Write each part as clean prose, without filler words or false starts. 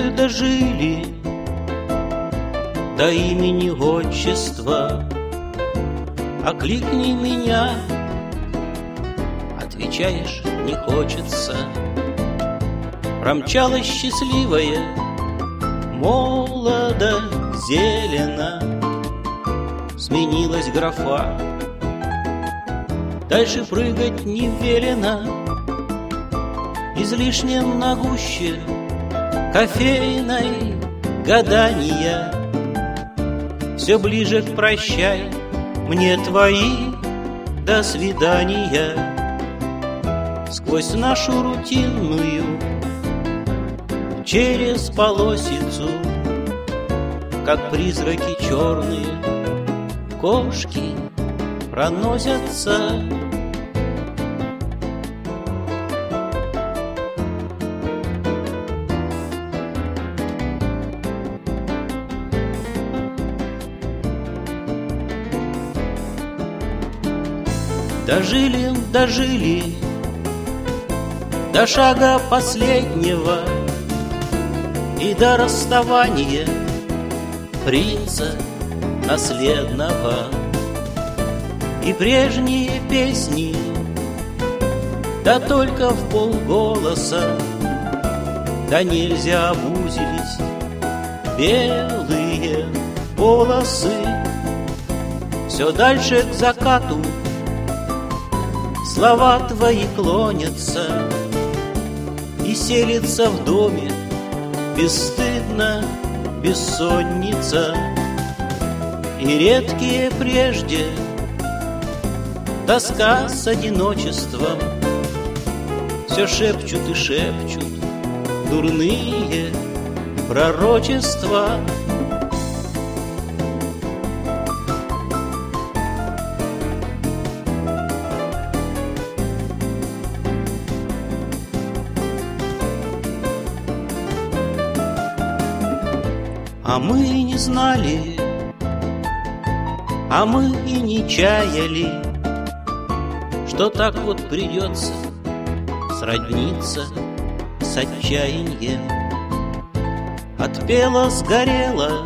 мы дожили до имени отчества. Окликни меня, отвечаешь, не хочется. Промчалась счастливая, молодо, зелено. Сменилась графа, дальше прыгать не велено. Излишне многуще кофейной гадания. Все ближе к прощай, мне твои до свидания. Сквозь нашу рутинную, через полосицу, как призраки черные, кошки проносятся. Дожили, дожили до шага последнего и до расставания принца наследного. И прежние песни, да только в полголоса, да нельзя обузились белые волосы. Все дальше к закату слова твои клонятся, и селится в доме бесстыдно бессонница. И редкие прежде тоска с одиночеством все шепчут и шепчут дурные пророчества. А мы не знали, а мы и не чаяли, что так вот придется сродниться с отчаянием. Отпела, сгорела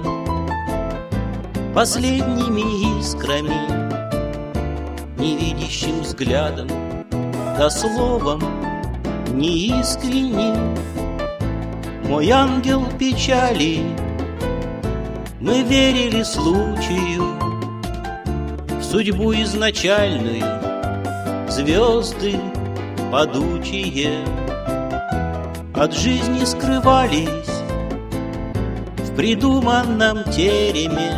последними искрами, невидящим взглядом, да словом неискренним. Мой ангел печали, мы верили случаю, в судьбу изначальную, звезды падучие от жизни скрывались в придуманном тереме.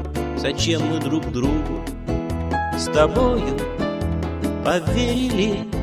Зачем мы друг другу с тобою поверили?